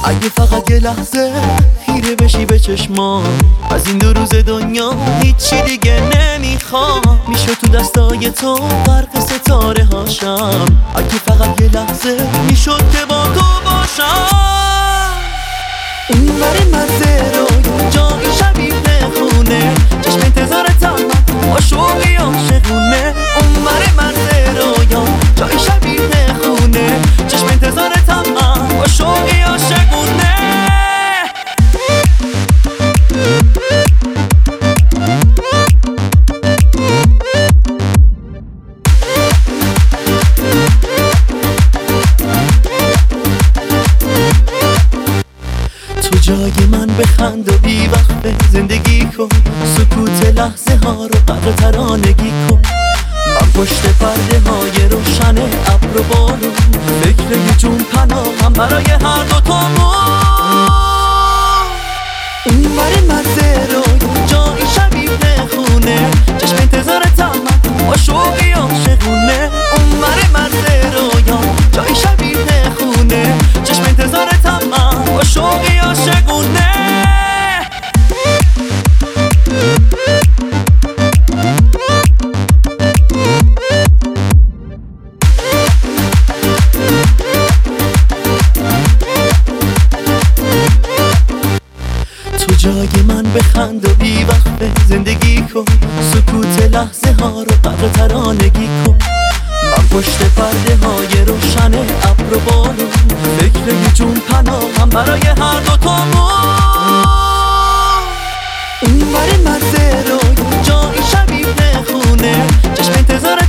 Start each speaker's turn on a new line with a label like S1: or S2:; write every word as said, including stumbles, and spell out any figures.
S1: اگه فقط یه لحظه خیره بشی به چشمام، از این دو روز دنیا هیچی دیگه نمیخوام. میشه تو دستای تو غرق ستاره هاشم، اگه فقط یه لحظه میشد که با تو باشم. اون بر مرز رویا جایی شبیه خونه، چشم انتظارتم با شوقی عاشقونه. اون بر مرز رویا جایی شبیه خونه، چشم انتظارتم با شوقی عاشقونه. تو جای من بخند و بی وقت زندگی کن، سکوت لحظه ها رو قدر ترانگی کن. من پشت پرده های روشن ابر و بارون، فکر یه جون پناهم برای هر دو تامون. اون بر مرز رویا جایی شبیه خونه، چشم انتظارتم با شوقی عاشقونه. اون بر مرز رویا جایی شبیه خونه، چشم انتظارتم با شوقی عاشقونه. تو جای من بخند و بی وقت زندگی کن، سکوت لحظه ها رو قدر ترانگی کن. من پشت پرده های روشن ابر و بارون، فکر یه جون پناهم برای هر دو تامون. اون بر مرز رویا جایی شبیه خونه، چشم انتظار